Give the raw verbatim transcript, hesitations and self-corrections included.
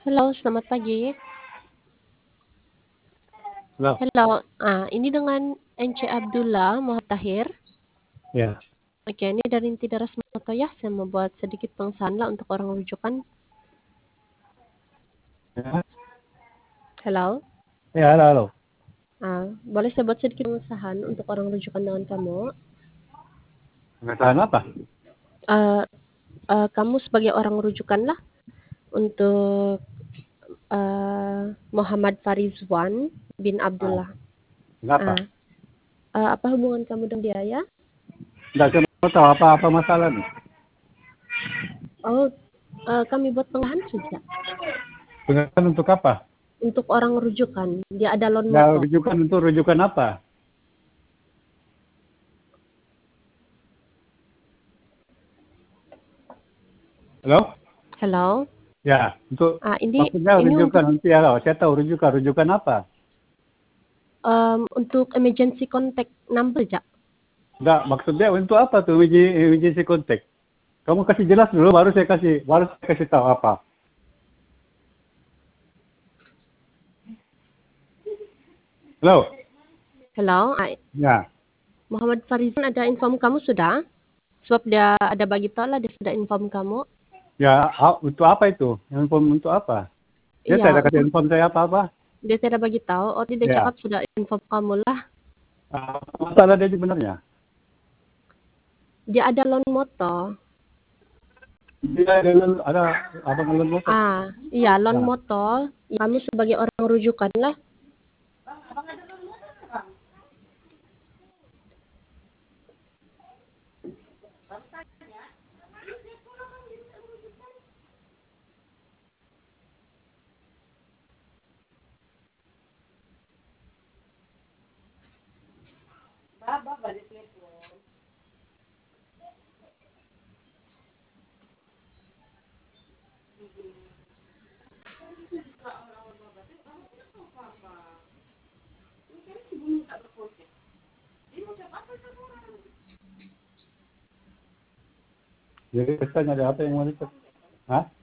Halo, selamat pagi. Halo. Halo, ah, ini dengan Ence Abdullah Muhammad Tahir. Ya. Oke, ini dari Inti Daras Moto ya. Saya membuat sedikit pengsahan lah untuk orang rujukan. Ya, Halo, ya, halo, halo. ah, boleh saya buat sedikit pengsahan untuk orang rujukan dengan kamu. Pengesahan apa? Ah, ah, kamu sebagai orang rujukan lah untuk ah, Muhammad Farizwan bin Ah, Abdullah. kenapa? Ah, ah, apa hubungan kamu dengan dia ya? Enggak, saya mau tahu apa-apa masalah nih. Oh, ah, kami buat pengsahan saja. Pengesahan untuk apa? Untuk orang rujukan, dia ada loan Ya, moto. rujukan untuk rujukan apa? Halo? Halo. Ya, untuk Ah, ini maksudnya ini rujukan untuk nanti ya, saya tahu rujukan. Rujukan apa? um, untuk emergency contact number ya. Enggak, maksudnya untuk apa tuh emergency, emergency contact? Kamu kasih jelas dulu, baru saya kasih, baru saya kasih tahu apa. Halo? Hello, ah, Ya, Muhammad Farizan ada inform kamu sudah? Sebab dia ada bagi tahu lah dia sudah inform kamu. ya, ah, untuk apa itu? Handphone untuk apa? Dia Iya, tidak kasih untuk handphone saya apa-apa. dia tidak bagi tahu. Oh, dia Ya, cakap sudah inform kamu lah. ah, masalah dia sebenarnya. Dia ada loan motor. Dia ada ada apa ngelon motor? Ah, iya loan Nah, motor. Kamu sebagai orang rujukan lah. jadi pesan ada apa yang mau dicek? Hah?